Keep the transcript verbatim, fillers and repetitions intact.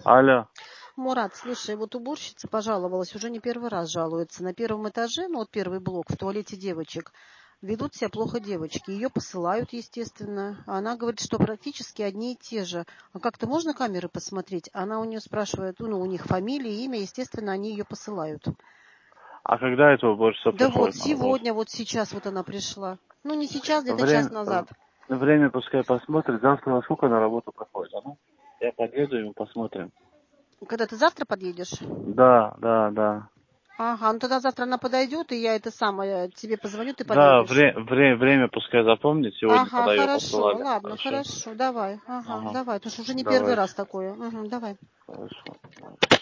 Алло. Мурат, слушай, вот уборщица пожаловалась, уже не первый раз жалуется. На первом этаже, ну вот первый блок, в туалете девочек, ведут себя плохо девочки. Ее посылают, естественно. А она говорит, что практически одни и те же. А как-то можно камеры посмотреть? Она у нее спрашивает, ну, у них фамилия, имя, естественно, они ее посылают. А когда это уборщица Да вот, приходит на работу? сегодня, вот сейчас вот она пришла. Ну, не сейчас, где-то час Время, назад. время пускай посмотрит. Завтра во сколько на работу проходит? А ну, я подъеду и мы посмотрим. Когда ты завтра подъедешь? Да, да, да. Ага, ну тогда завтра она подойдет, и я это самое тебе позвоню, ты Да, подъедешь. вре, вре, время пускай запомнит сегодня, Ага, когда ее хорошо, посылали. ладно, Хорошо? хорошо, давай, ага, Ага. давай, потому что уже не первый Давайте. раз такое. Угу, давай. Хорошо.